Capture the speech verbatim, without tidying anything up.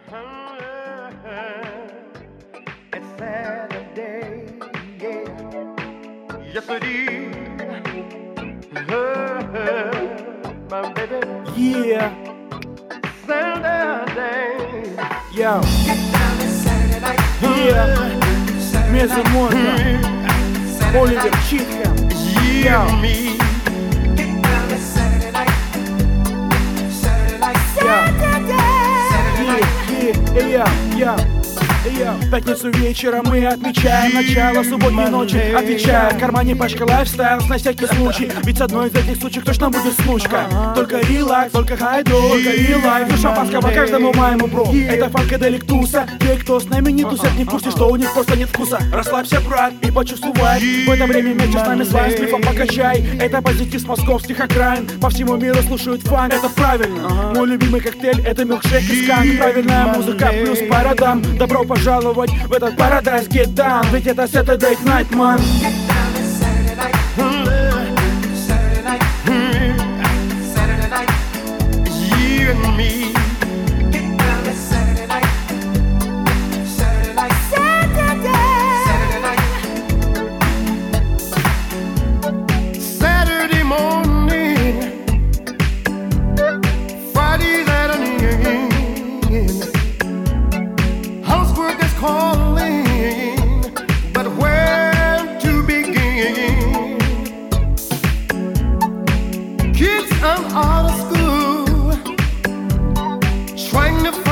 It's Saturday, yeah. Yes, it is. My baby. Yeah. Saturday. Yo. Yeah. Между мозгом. Оливер Читхэм. You and me. Yeah, yeah, yeah. В пятницу вечером мы отмечаем начало субботней ночи. Отвечая, в кармане пачка лайфстайл на всякий случай. Ведь с одной из этих случаев точно будет случка. Только релакс, только хайду, только релайф. Ну шампанского каждому моему бро. Это фанкаделик туса. Те, кто с нами не тусят, не в курсе, что у них просто нет вкуса. Расслабься, брат, и почувствуй. В это время вместе с нами с вами слифом покачай. Это позитив с московских окраин. По всему миру слушают фан, это правильно. Мой любимый коктейль — это милкшейк и сканк. Правильная музыка плюс парадам. Добро пожаловать в этот парадайз, get down. Ведь это Saturday Night, man. You and me. Saturday morning, Friday's at an end. Housework is calling, but where to begin? Kids, I'm out of school, trying to